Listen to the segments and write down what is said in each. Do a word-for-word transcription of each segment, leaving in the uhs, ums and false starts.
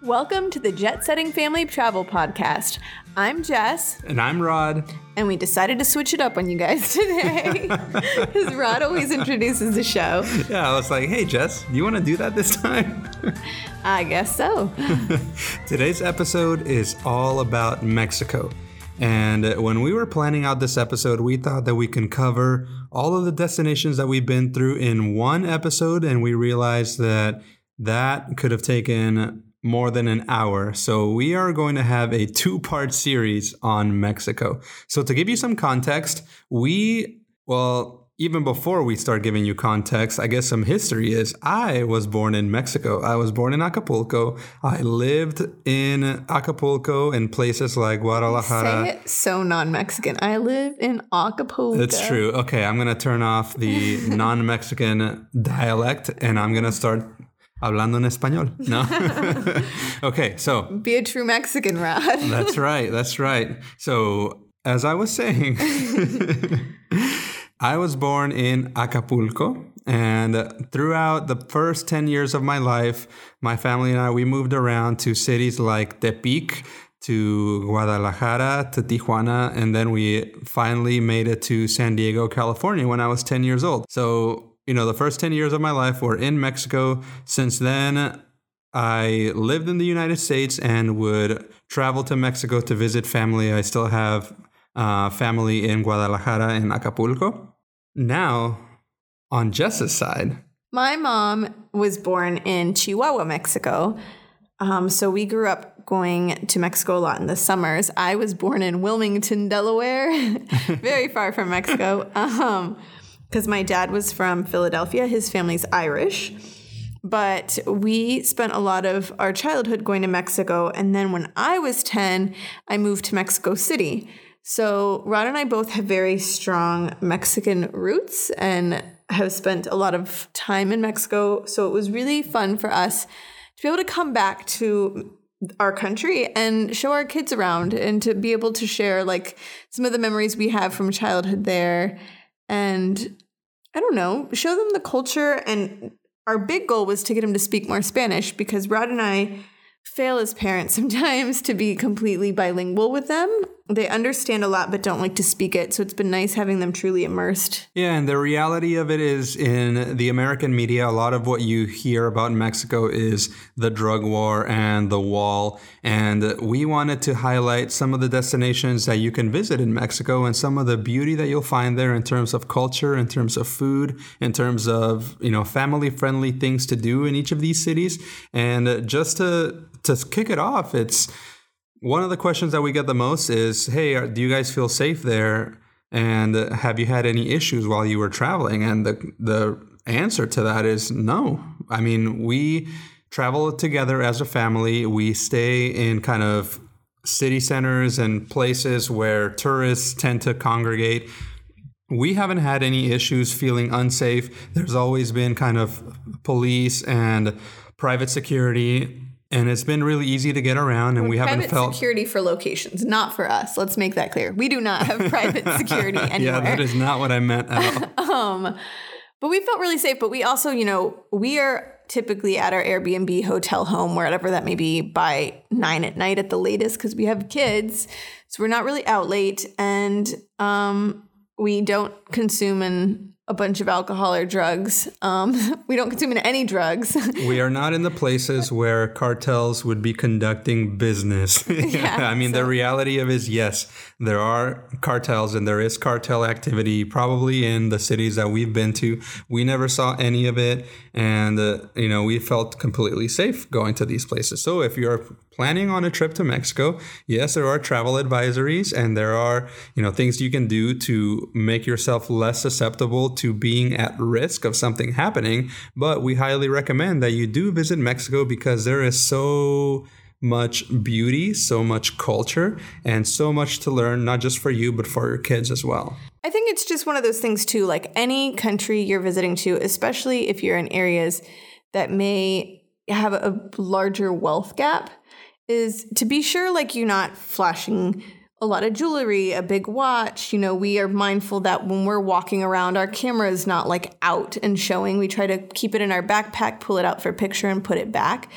Welcome to the Jet Setting Family Travel Podcast. I'm Jess. And I'm Rod. And we decided to switch it up on you guys today because Rod always introduces the show. Yeah, I was like, hey, Jess, you want to do that this time? I guess so. Today's episode is all about Mexico. And when we were planning out this episode, we thought that we can cover all of the destinations that we've been through in one episode. And we realized that that could have taken more than an hour. So we are going to have a two-part series on Mexico. So to give you some context, we, well, even before we start giving you context, I guess some history is I was born in Mexico. I was born in Acapulco. I lived in Acapulco in places like Guadalajara. Say it so non-Mexican. I lived in Acapulco. It's true. Okay, I'm going to turn off the non-Mexican dialect and I'm going to start hablando en español. No? Okay, so. Be a true Mexican, Rod. That's right. That's right. So, as I was saying, I was born in Acapulco. And throughout the first ten years of my life, my family and I, we moved around to cities like Tepic, to Guadalajara, to Tijuana. And then we finally made it to San Diego, California when I was ten years old. So, you know, the first ten years of my life were in Mexico. Since then, I lived in the United States and would travel to Mexico to visit family. I still have uh, family in Guadalajara and Acapulco. Now, on Jess's side. My mom was born in Chihuahua, Mexico. Um, so we grew up going to Mexico a lot in the summers. I was born in Wilmington, Delaware, very far from Mexico. Um Because my dad was from Philadelphia. His family's Irish. But we spent a lot of our childhood going to Mexico. And then when I was ten, I moved to Mexico City. So Rod and I both have very strong Mexican roots and have spent a lot of time in Mexico. So it was really fun for us to be able to come back to our country and show our kids around and to be able to share like some of the memories we have from childhood there. And I don't know, show them the culture. And our big goal was to get them to speak more Spanish because Rod and I fail as parents sometimes to be completely bilingual with them. They understand a lot but don't like to speak it. So it's been nice having them truly immersed. Yeah, and the reality of it is in the American media, a lot of what you hear about Mexico is the drug war and the wall. And we wanted to highlight some of the destinations that you can visit in Mexico and some of the beauty that you'll find there in terms of culture, in terms of food, in terms of, you know, family-friendly things to do in each of these cities. And just to, to kick it off, it's one of the questions that we get the most is, hey, are, do you guys feel safe there? And uh, have you had any issues while you were traveling? And the the answer to that is no. I mean, we travel together as a family. We stay in kind of city centers and places where tourists tend to congregate. We haven't had any issues feeling unsafe. There's always been kind of police and private security. And it's been really easy to get around, and We're we haven't private felt security for locations, not for us. Let's make that clear. We do not have private security anywhere. Yeah, that is not what I meant at all. um, but we felt really safe. But we also, you know, we are typically at our Airbnb hotel home, wherever that may be, by nine at night at the latest because we have kids. So we're not really out late, and um, we don't consume in a bunch of alcohol or drugs. Um, we don't consume any drugs. We are not in the places where cartels would be conducting business. Yeah, I mean, so. The reality of it is, yes, there are cartels and there is cartel activity probably in the cities that we've been to. We never saw any of it. And, uh, you know, we felt completely safe going to these places. So if you're planning on a trip to Mexico, yes, there are travel advisories and there are, you know, things you can do to make yourself less susceptible to being at risk of something happening. But we highly recommend that you do visit Mexico because there is so much beauty, so much culture, and so much to learn, not just for you, but for your kids as well. I think it's just one of those things too, like any country you're visiting to, especially if you're in areas that may have a larger wealth gap, is to be sure like you're not flashing a lot of jewelry, a big watch. You know, we are mindful that when we're walking around, our camera is not like out and showing. We try to keep it in our backpack, pull it out for a picture and put it back.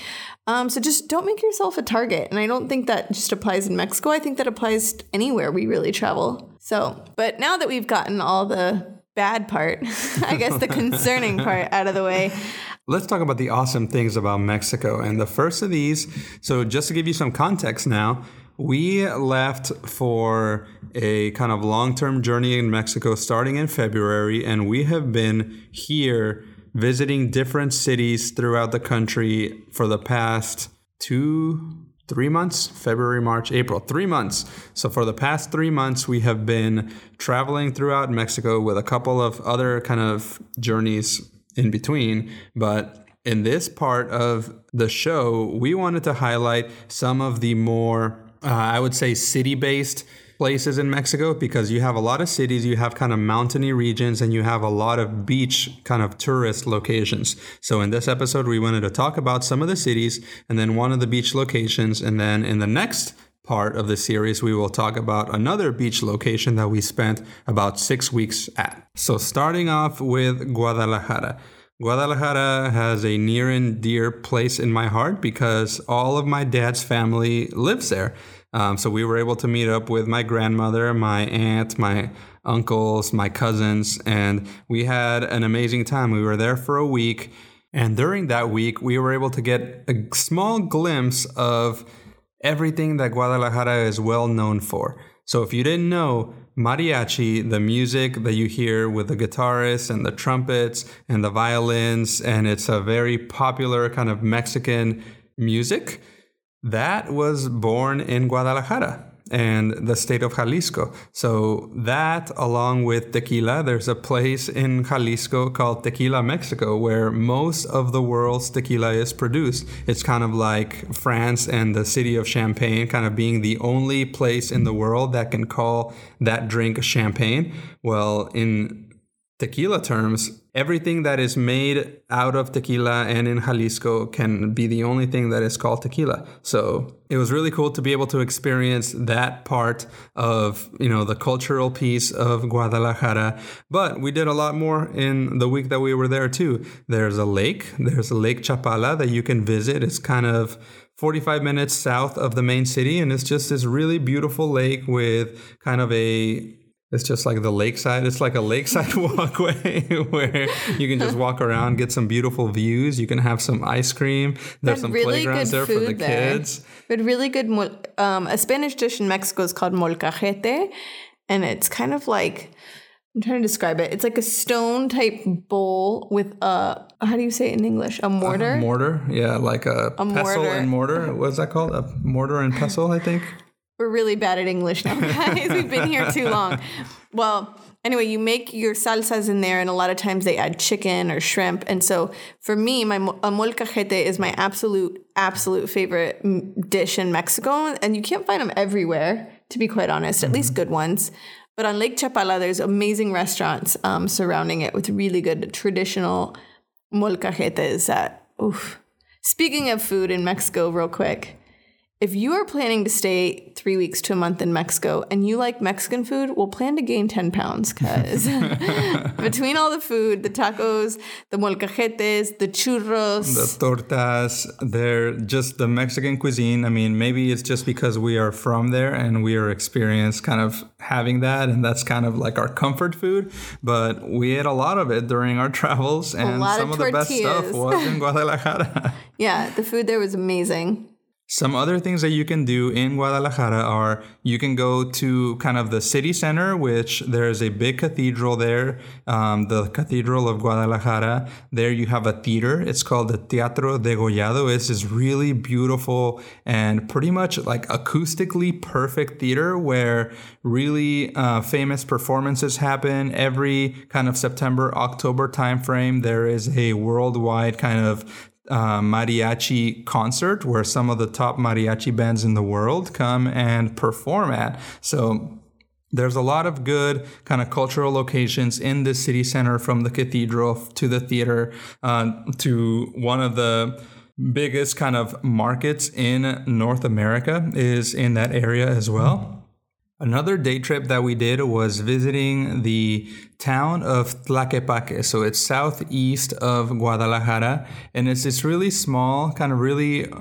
Um, so just don't make yourself a target. And I don't think that just applies in Mexico. I think that applies anywhere we really travel. So, but now that we've gotten all the bad part, I guess the concerning part out of the way. Let's talk about the awesome things about Mexico. And the first of these, so just to give you some context now, we left for a kind of long-term journey in Mexico starting in February, and we have been here visiting different cities throughout the country for the past two, three months, February, March, April, three months. So for the past three months, we have been traveling throughout Mexico with a couple of other kind of journeys in between. But in this part of the show, we wanted to highlight some of the more, uh, I would say, city-based places in Mexico, because you have a lot of cities, you have kind of mountainy regions, and you have a lot of beach kind of tourist locations. So in this episode, we wanted to talk about some of the cities and then one of the beach locations. And then in the next part of the series, we will talk about another beach location that we spent about six weeks at. So starting off with Guadalajara. Guadalajara has a near and dear place in my heart because all of my dad's family lives there. Um, so we were able to meet up with my grandmother, my aunt, my uncles, my cousins, and we had an amazing time. We were there for a week, and during that week, we were able to get a small glimpse of everything that Guadalajara is well known for. So if you didn't know, mariachi, the music that you hear with the guitarists and the trumpets and the violins, and it's a very popular kind of Mexican music, that was born in Guadalajara and the state of Jalisco. So that, along with tequila, there's a place in Jalisco called Tequila, Mexico, where most of the world's tequila is produced. It's kind of like France and the city of Champagne kind of being the only place in the world that can call that drink champagne. Well, in tequila terms, everything that is made out of tequila and in Jalisco can be the only thing that is called tequila. So it was really cool to be able to experience that part of, you know, the cultural piece of Guadalajara. But we did a lot more in the week that we were there too. There's a lake. There's a Lake Chapala that you can visit. It's kind of forty-five minutes south of the main city, and it's just this really beautiful lake with kind of a It's just like the lakeside. It's like a lakeside walkway where you can just walk around, get some beautiful views. You can have some ice cream. There's some really playgrounds there for the there. kids. But really good, um, a Spanish dish in Mexico is called molcajete. And it's kind of like, I'm trying to describe it. It's like a stone type bowl with a, how do you say it in English? A mortar? A mortar. Yeah, like a, a pestle mortar. and mortar. What's that called? A mortar and pestle, I think. We're really bad at English now, guys. We've been here too long. Well, anyway, you make your salsas in there, and a lot of times they add chicken or shrimp. And so for me, my a molcajete is my absolute, absolute favorite dish in Mexico. And you can't find them everywhere, to be quite honest, at mm-hmm. least good ones. But on Lake Chapala, there's amazing restaurants um, surrounding it with really good traditional molcajetes. That, oof. Speaking of food in Mexico, real quick. If you are planning to stay three weeks to a month in Mexico and you like Mexican food, well, plan to gain ten pounds because between all the food, the tacos, the molcajetes, the churros, the tortas, they're just the Mexican cuisine. I mean, maybe it's just because we are from there and we are experienced kind of having that, and that's kind of like our comfort food. But we ate a lot of it during our travels, and some of, of the best stuff was in Guadalajara. Yeah, the food there was amazing. Some other things that you can do in Guadalajara are you can go to kind of the city center, which there's a big cathedral there, um, the Cathedral of Guadalajara. There you have a theater. It's called the Teatro Degollado. It's this really beautiful and pretty much like acoustically perfect theater where really uh, famous performances happen. Every kind of September, October timeframe, there is a worldwide kind of Uh, mariachi concert where some of the top mariachi bands in the world come and perform at. So there's a lot of good kind of cultural locations in the city center, from the cathedral to the theater uh, to one of the biggest kind of markets in North America is in that area as well. Another day trip that we did was visiting the town of Tlaquepaque. So it's southeast of Guadalajara, and it's this really small, kind of really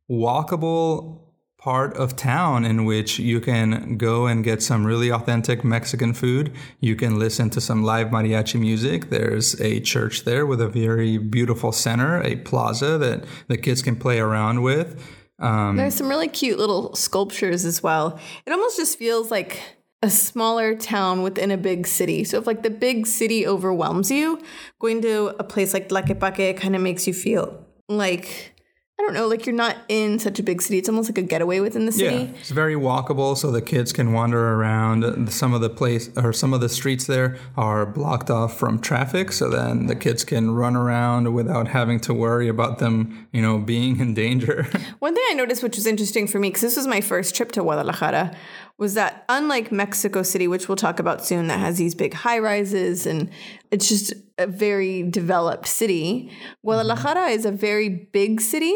walkable part of town in which you can go and get some really authentic Mexican food. You can listen to some live mariachi music. There's a church there with a very beautiful center, a plaza that the kids can play around with. Um, There's some really cute little sculptures as well. It almost just feels like a smaller town within a big city. So if like the big city overwhelms you, going to a place like Tlaquepaque kind of makes you feel like, I don't know, like you're not in such a big city. It's almost like a getaway within the city. Yeah, it's very walkable, so the kids can wander around. Some of the place or some of the streets there are blocked off from traffic, so then the kids can run around without having to worry about them, you know, being in danger. One thing I noticed, which was interesting for me, because this was my first trip to Guadalajara, was that unlike Mexico City, which we'll talk about soon, that has these big high rises and it's just a very developed city, Guadalajara mm-hmm. is a very big city,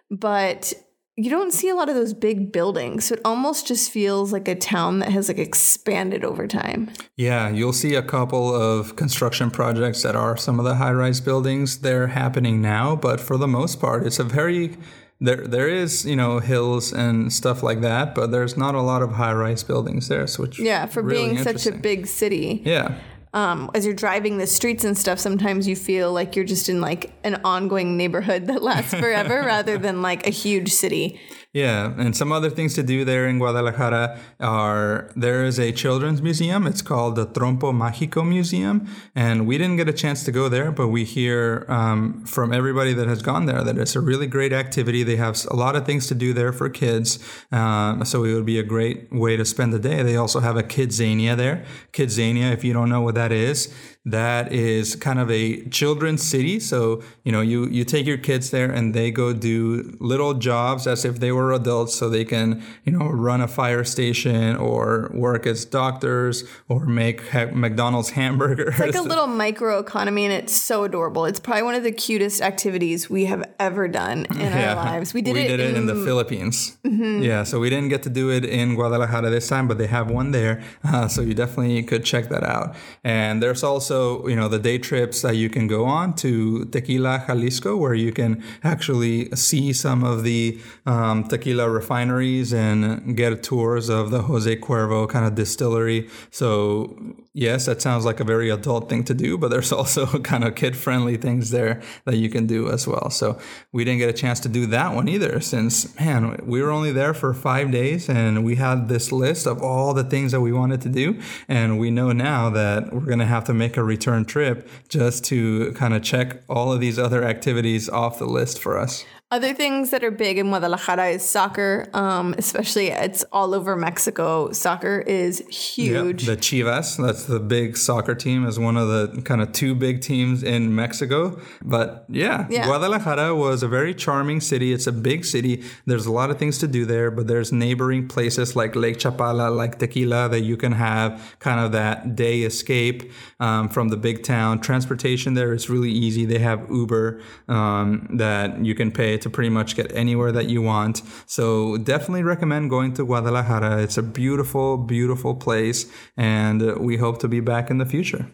but you don't see a lot of those big buildings. So it almost just feels like a town that has like expanded over time. Yeah, you'll see a couple of construction projects that are some of the high-rise buildings. They're happening now, but for the most part, it's a very... There, there is, you know, hills and stuff like that, but there's not a lot of high-rise buildings there. So which yeah, for really being such a big city. Yeah. Um, as you're driving the streets and stuff, sometimes you feel like you're just in like an ongoing neighborhood that lasts forever rather than like a huge city. Yeah, and some other things to do there in Guadalajara are there is a children's museum. It's called the Trompo Mágico Museum, and we didn't get a chance to go there, but we hear um, from everybody that has gone there that it's a really great activity. They have a lot of things to do there for kids, uh, so it would be a great way to spend the day. They also have a Kidzania there. Kidzania, if you don't know what that is, that is kind of a children's city. So, you know, you, you take your kids there and they go do little jobs as if they were adults, so they can, you know, run a fire station or work as doctors or make ha- McDonald's hamburgers. It's like a little micro economy, and it's so adorable. It's probably one of the cutest activities we have ever done in yeah. our lives. We did we it, did it in, in the Philippines. Mm-hmm. Yeah, so we didn't get to do it in Guadalajara this time, but they have one there. Uh, so you definitely could check that out. And there's also, you know, the day trips that you can go on to Tequila, Jalisco, where you can actually see some of the um, tequila refineries and get tours of the Jose Cuervo kind of distillery. So yes, that sounds like a very adult thing to do, but there's also kind of kid-friendly things there that you can do as well. So we didn't get a chance to do that one either, since, man, we were only there for five days and we had this list of all the things that we wanted to do. And we know now that we're going to have to make a return trip just to kind of check all of these other activities off the list for us. Other things that are big in Guadalajara is soccer, um, especially it's all over Mexico. Soccer is huge. Yep. The Chivas, that's the big soccer team, is one of the kind of two big teams in Mexico. But yeah, yeah, Guadalajara was a very charming city. It's a big city. There's a lot of things to do there, but there's neighboring places like Lake Chapala, like Tequila, that you can have kind of that day escape um, from the big town. Transportation there is really easy. They have Uber um, that you can pay to pretty much get anywhere that you want. So definitely recommend going to Guadalajara. It's a beautiful, beautiful place, and we hope to be back in the future.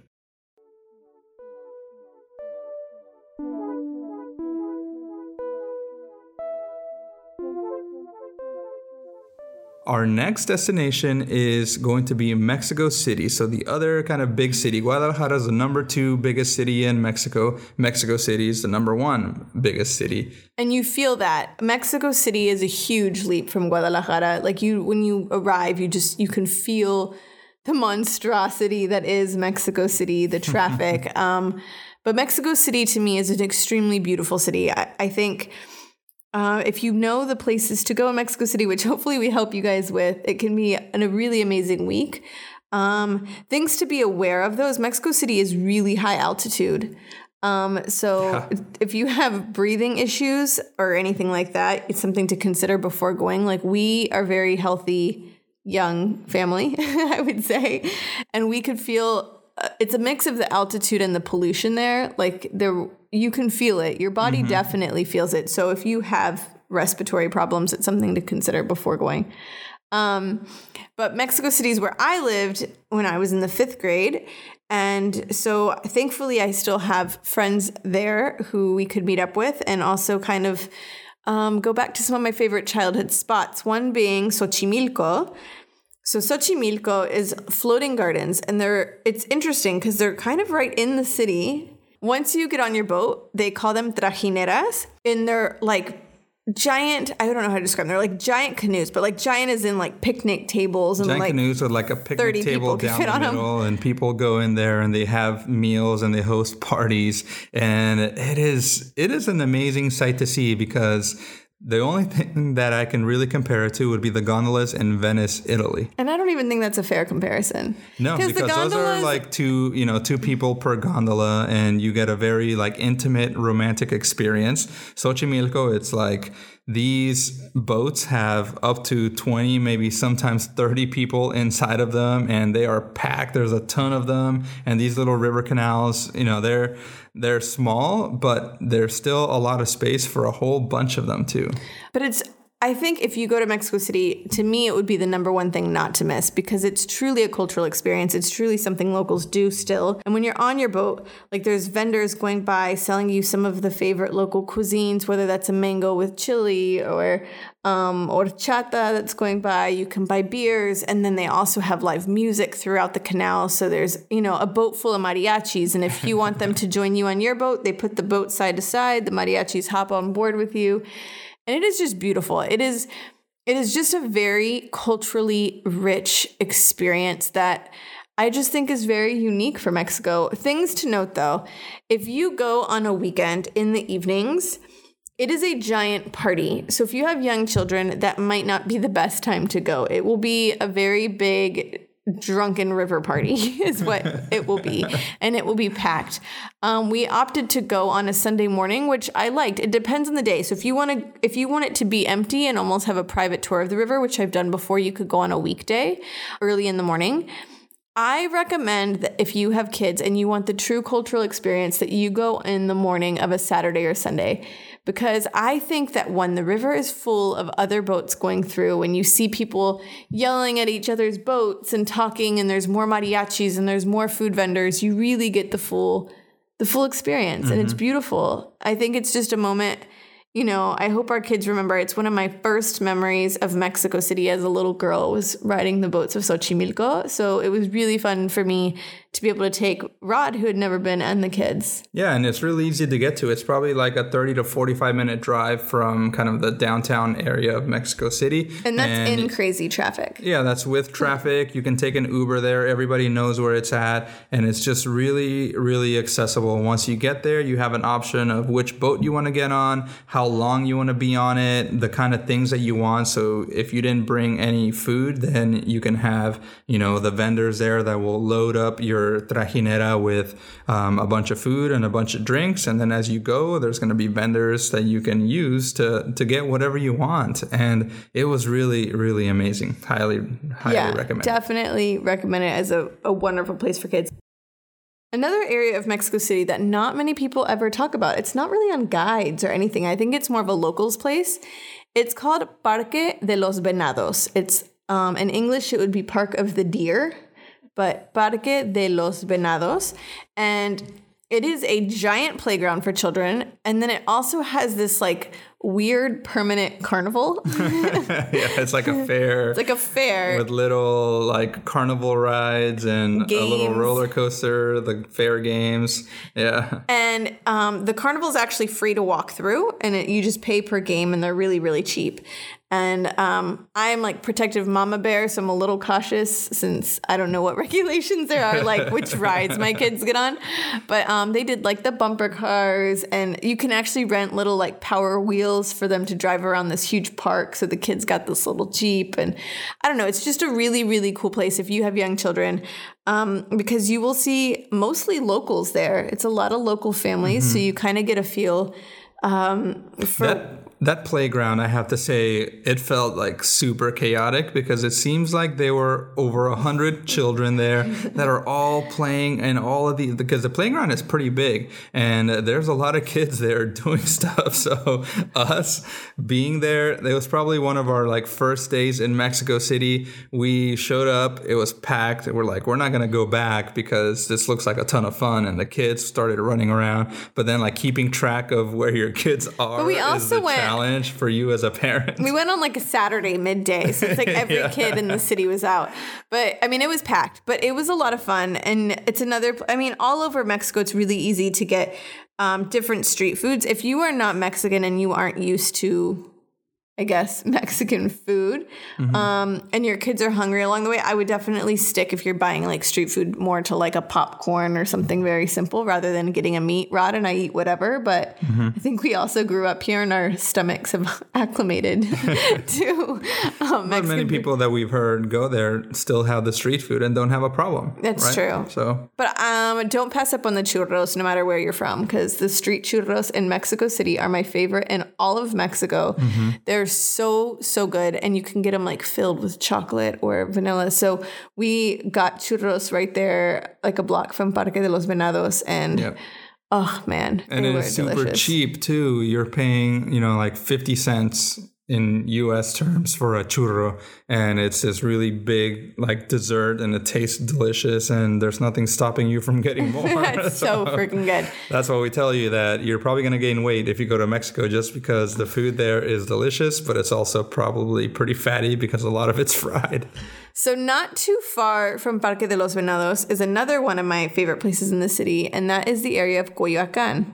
Our next destination is going to be Mexico City. So the other kind of big city. Guadalajara is the number two biggest city in Mexico. Mexico City is the number one biggest city. And you feel that. Mexico City is a huge leap from Guadalajara. Like you, when you arrive, you just, you can feel the monstrosity that is Mexico City, the traffic. um, but Mexico City to me is an extremely beautiful city. I, I think... Uh, if you know the places to go in Mexico City, which hopefully we help you guys with, it can be an, a really amazing week. Um, things to be aware of, though, is Mexico City is really high altitude. Um, so yeah. if you have breathing issues or anything like that, it's something to consider before going. Like, we are very healthy, young family, I would say, and we could feel uh, it's a mix of the altitude and the pollution there. Like, there, you can feel it. Your body mm-hmm. definitely feels it. So if you have respiratory problems, it's something to consider before going. Um, but Mexico City is where I lived when I was in the fifth grade. And so thankfully I still have friends there who we could meet up with, and also kind of um, go back to some of my favorite childhood spots, one being Xochimilco. So Xochimilco is floating gardens, and they're it's interesting because they're kind of right in the city. Once you get on your boat, they call them trajineras, and they're like giant, I don't know how to describe them. They're like giant canoes, but like giant is in like picnic tables and giant like canoes with like a picnic table down the middle, and people go in there and they have meals and they host parties, and it is it is an amazing sight to see because the only thing that I can really compare it to would be the gondolas in Venice, Italy. And I don't even think that's a fair comparison. No, because gondolas, those are like two, you know, two people per gondola, and you get a very like intimate, romantic experience. Xochimilco, it's like these boats have up to twenty, maybe sometimes thirty people inside of them, and they are packed. There's a ton of them, and these little river canals, you know, they're they're small, but there's still a lot of space for a whole bunch of them too. But it's, I think if you go to Mexico City, to me, it would be the number one thing not to miss because it's truly a cultural experience. It's truly something locals do still. And when you're on your boat, like there's vendors going by selling you some of the favorite local cuisines, whether that's a mango with chili or um, horchata that's going by. You can buy beers, and then they also have live music throughout the canal. So there's, you know, a boat full of mariachis. And if you want them to join you on your boat, they put the boat side to side. The mariachis hop on board with you. And it is just beautiful. It is it is just a very culturally rich experience that I just think is very unique for Mexico. Things to note, though, if you go on a weekend in the evenings, it is a giant party. So if you have young children, that might not be the best time to go. It will be a very big drunken river party is what it will be, and it will be packed. Um, we opted to go on a Sunday morning, which I liked. It depends on the day. So if you want to, if you want it to be empty and almost have a private tour of the river, which I've done before, you could go on a weekday early in the morning. I recommend that if you have kids and you want the true cultural experience, that you go in the morning of a Saturday or Sunday. Because I think that when the river is full of other boats going through, and you see people yelling at each other's boats and talking, and there's more mariachis and there's more food vendors, you really get the full the full experience. Mm-hmm. And it's beautiful. I think it's just a moment, you know, I hope our kids remember. It's one of my first memories of Mexico City as a little girl was riding the boats of Xochimilco. So it was really fun for me to be able to take Rod, who had never been, and the kids. Yeah, and it's really easy to get to. It's probably like a thirty to forty-five minute drive from kind of the downtown area of Mexico City. And that's and, in crazy traffic. Yeah, that's with traffic. You can take an Uber there. Everybody knows where it's at. And it's just really, really accessible. Once you get there, you have an option of which boat you want to get on, how long you want to be on it, the kind of things that you want. So if you didn't bring any food, then you can have, you know, the vendors there that will load up your trajinera with um, a bunch of food and a bunch of drinks, and then as you go, there's going to be vendors that you can use to to get whatever you want. And it was really, really amazing. Highly, highly yeah, recommend. Definitely recommend it as a, a wonderful place for kids. Another area of Mexico City that not many people ever talk about, it's not really on guides or anything. I think it's more of a locals place. It's called Parque de los Venados. It's um, in English, it would be Park of the Deer, but Parque de los Venados. And it is a giant playground for children. And then it also has this like weird permanent carnival. Yeah, it's like a fair. It's like a fair. With little like carnival rides and games. A little roller coaster, the fair games. Yeah. And um, the carnival is actually free to walk through, and it, you just pay per game, and they're really, really cheap. And um, I'm like protective mama bear, so I'm a little cautious since I don't know what regulations there are, like which rides my kids get on. But um, they did like the bumper cars, and you can actually rent little like power wheels for them to drive around this huge park. So the kids got this little Jeep, and I don't know, it's just a really, really cool place if you have young children, um, because you will see mostly locals there. It's a lot of local families, mm-hmm. so you kind of get a feel um, for... That- That playground, I have to say, it felt like super chaotic because it seems like there were over a hundred children there that are all playing, and all of the, because the playground is pretty big and there's a lot of kids there doing stuff. So us being there, it was probably one of our like first days in Mexico City. We showed up, it was packed. We're like, we're not going to go back because this looks like a ton of fun. And the kids started running around, but then like keeping track of where your kids are. But we also went challenge for you as a parent. We went on like a Saturday midday, so it's like every yeah. kid in the city was out. But I mean, it was packed, but it was a lot of fun. And it's another, I mean, all over Mexico, it's really easy to get um, different street foods. If you are not Mexican and you aren't used to, I guess, Mexican food, mm-hmm. um, and your kids are hungry along the way, I would definitely stick, if you're buying like street food, more to like a popcorn or something very simple rather than getting a meat rod and I eat whatever. But mm-hmm. I think we also grew up here and our stomachs have acclimated to um, Mexican But many people food. that we've heard go there still have the street food and don't have a problem. That's right? true. So, But um, don't pass up on the churros no matter where you're from, because the street churros in Mexico City are my favorite in all of Mexico. Mm-hmm. They're so, so good. And you can get them like filled with chocolate or vanilla. So we got churros right there, like a block from Parque de los Venados. And yep. oh, man. And it is super delicious. cheap, too. You're paying, you know, like fifty cents in U S terms for a churro, and it's this really big like dessert, and it tastes delicious, and there's nothing stopping you from getting more. It's so, so freaking good. That's why we tell you that you're probably going to gain weight if you go to Mexico, just because the food there is delicious, but it's also probably pretty fatty because a lot of it's fried. So not too far from Parque de los Venados is another one of my favorite places in the city, and that is the area of Coyoacán.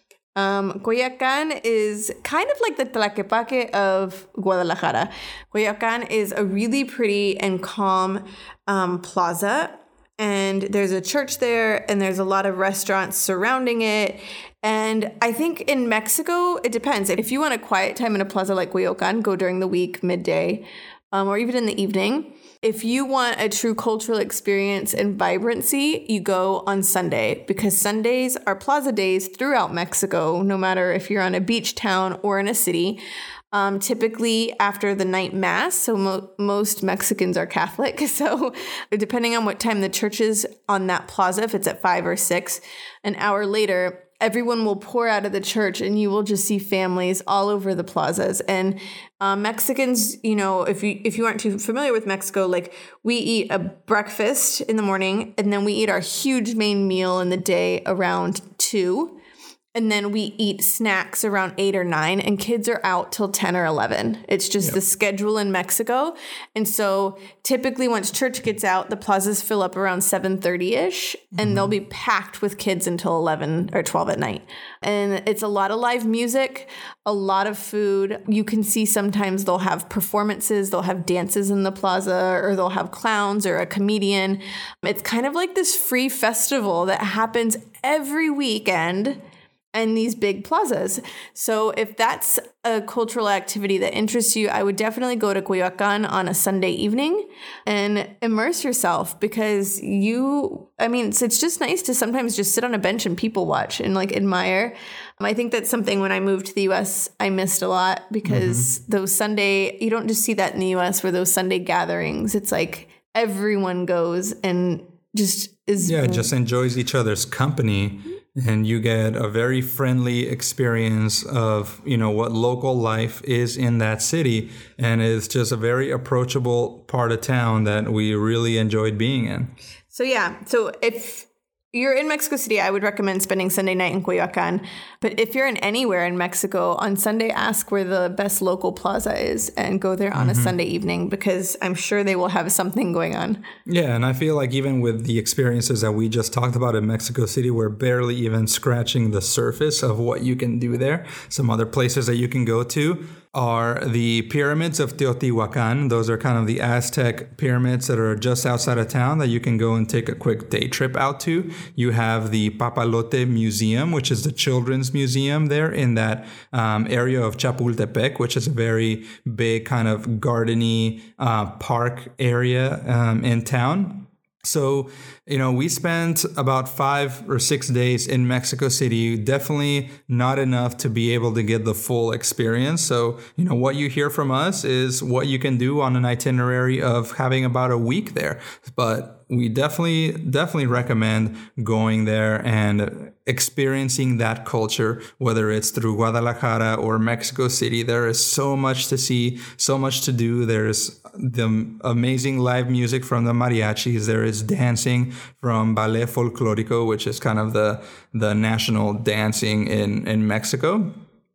Um, Coyoacán is kind of like the Tlaquepaque of Guadalajara. Coyoacán is a really pretty and calm um, plaza, and there's a church there, and there's a lot of restaurants surrounding it. And I think in Mexico, it depends. If you want a quiet time in a plaza like Coyoacán, go during the week, midday, um, or even in the evening. If you want a true cultural experience and vibrancy, you go on Sunday, because Sundays are plaza days throughout Mexico, no matter if you're on a beach town or in a city. Um, typically after the night mass, so mo- most Mexicans are Catholic. So depending on what time the church is on that plaza, if it's at five or six, an hour later, everyone will pour out of the church, and you will just see families all over the plazas. And uh, Mexicans, you know, if you if you aren't too familiar with Mexico, like we eat a breakfast in the morning, and then we eat our huge main meal in the day around two. And then we eat snacks around eight or nine, and kids are out till ten or eleven. It's just yep. the schedule in Mexico. And so typically once church gets out, the plazas fill up around seven thirty-ish, mm-hmm. and they'll be packed with kids until eleven or twelve at night. And it's a lot of live music, a lot of food. You can see sometimes they'll have performances, they'll have dances in the plaza, or they'll have clowns or a comedian. It's kind of like this free festival that happens every weekend and these big plazas. So if that's a cultural activity that interests you, I would definitely go to Coyoacán on a Sunday evening and immerse yourself, because you, I mean, it's, it's just nice to sometimes just sit on a bench and people watch and like admire. Um, I think that's something when I moved to the U S I missed a lot, because mm-hmm. those Sunday, you don't just see that in the U S where those Sunday gatherings, it's like everyone goes and just is. Yeah, just enjoys each other's company. And you get a very friendly experience of, you know, what local life is in that city. And it's just a very approachable part of town that we really enjoyed being in. So, yeah. So if you're in Mexico City, I would recommend spending Sunday night in Coyoacán. But if you're in anywhere in Mexico, on Sunday, ask where the best local plaza is and go there on mm-hmm. a Sunday evening, because I'm sure they will have something going on. Yeah, and I feel like even with the experiences that we just talked about in Mexico City, we're barely even scratching the surface of what you can do there. Some other places that you can go to are the pyramids of Teotihuacan. Those are kind of the Aztec pyramids that are just outside of town that you can go and take a quick day trip out to. You have the Papalote Museum, which is the children's museum there in that um, area of Chapultepec, which is a very big kind of gardeny uh, park area um, in town. So, you know, we spent about five or six days in Mexico City, definitely not enough to be able to get the full experience. So, you know, what you hear from us is what you can do on an itinerary of having about a week there. But we definitely, definitely recommend going there and experiencing that culture, whether it's through Guadalajara or Mexico City. There is so much to see, so much to do. There's the amazing live music from the mariachis. There is dancing from Ballet Folclórico, which is kind of the, the national dancing in, in Mexico.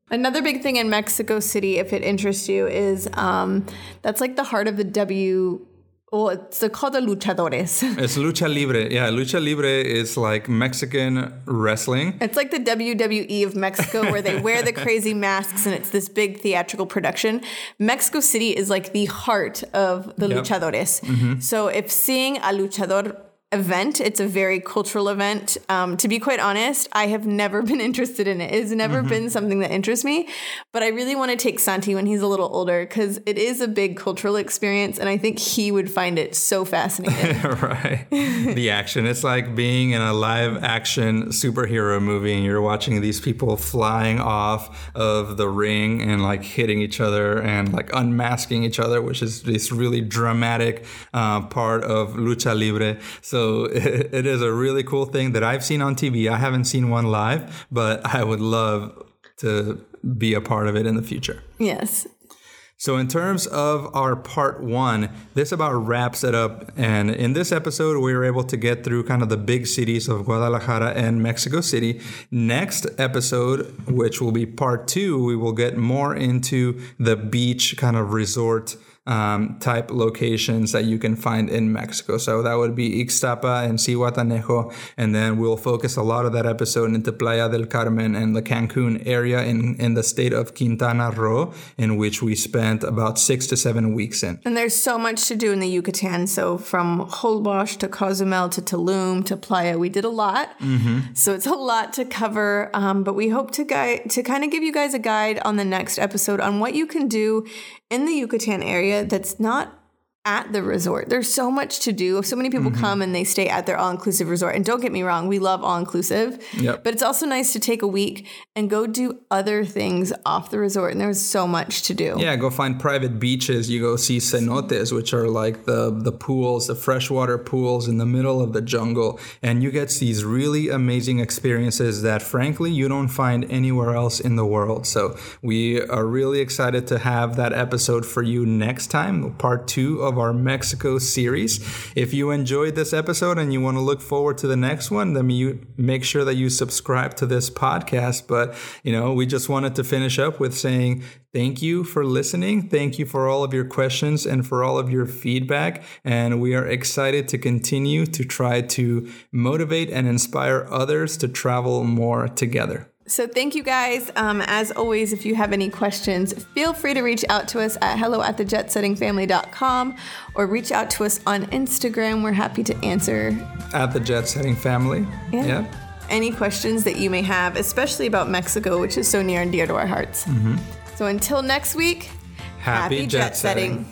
Another big thing in Mexico City, if it interests you, is um, that's like the heart of the W. Well, it's called the luchadores. It's lucha libre. Yeah, lucha libre is like Mexican wrestling. It's like the W W E of Mexico where they wear the crazy masks and it's this big theatrical production. Mexico City is like the heart of the yep. luchadores. Mm-hmm. So if seeing a luchador event, it's a very cultural event. Um, to be quite honest, I have never been interested in it. It's never mm-hmm. been something that interests me, but I really want to take Santi when he's a little older because it is a big cultural experience and I think he would find it so fascinating. Right. The action. It's like being in a live action superhero movie and you're watching these people flying off of the ring and like hitting each other and like unmasking each other, which is this really dramatic uh, part of lucha libre. So So it, it is a really cool thing that I've seen on T V. I haven't seen one live, but I would love to be a part of it in the future. Yes. So in terms of our part one, this about wraps it up. And in this episode, we were able to get through kind of the big cities of Guadalajara and Mexico City. Next episode, which will be part two, we will get more into the beach kind of resort Um, type locations that you can find in Mexico. So that would be Ixtapa and Zihuatanejo. And then we'll focus a lot of that episode into Playa del Carmen and the Cancun area in, in the state of Quintana Roo, in which we spent about six to seven weeks in. And there's so much to do in the Yucatan. So from Holbox to Cozumel to Tulum to Playa, we did a lot. Mm-hmm. So it's a lot to cover. Um, but we hope to guide, to kind of give you guys a guide on the next episode on what you can do in the Yucatan area that's not at the resort. There's so much to do. So many people mm-hmm. come and they stay at their all-inclusive resort. And don't get me wrong, we love all-inclusive. Yep. But it's also nice to take a week and go do other things off the resort. And there's so much to do. Yeah, go find private beaches. You go see cenotes, which are like the, the pools, the freshwater pools in the middle of the jungle. And you get these really amazing experiences that, frankly, you don't find anywhere else in the world. So we are really excited to have that episode for you next time, part two of our Mexico series. If you enjoyed this episode and you want to look forward to the next one, then you make sure that you subscribe to this podcast. But, you know, we just wanted to finish up with saying thank you for listening. Thank you for all of your questions and for all of your feedback. And we are excited to continue to try to motivate and inspire others to travel more together. So thank you guys. Um, as always, if you have any questions, feel free to reach out to us at hello at the jet setting family dot com or reach out to us on Instagram. We're happy to answer. At the Jet Setting Family. Yeah. yeah. Any questions that you may have, especially about Mexico, which is so near and dear to our hearts. Mm-hmm. So until next week, happy, happy jet, jet setting.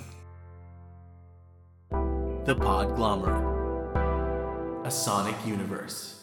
setting. The Podglomerate. A sonic universe.